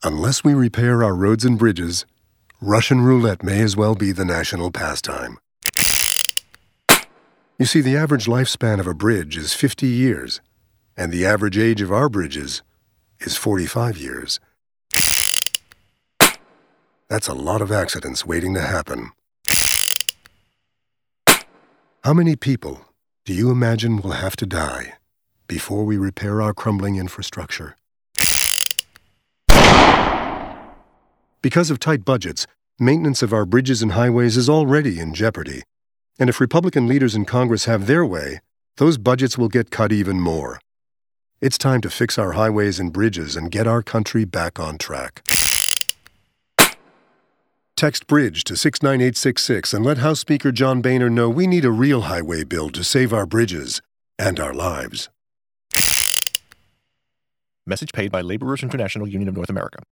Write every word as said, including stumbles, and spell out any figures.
Unless we repair our roads and bridges, Russian roulette may as well be the national pastime. You see, the average lifespan of a bridge is fifty years, and the average age of our bridges is forty-five years. That's a lot of accidents waiting to happen. How many people do you imagine will have to die before we repair our crumbling infrastructure? Because of tight budgets, maintenance of our bridges and highways is already in jeopardy. And if Republican leaders in Congress have their way, those budgets will get cut even more. It's time to fix our highways and bridges and get our country back on track. Text BRIDGE to six nine eight six six and let House Speaker John Boehner know we need a real highway bill to save our bridges and our lives. Message paid by Laborers International Union of North America.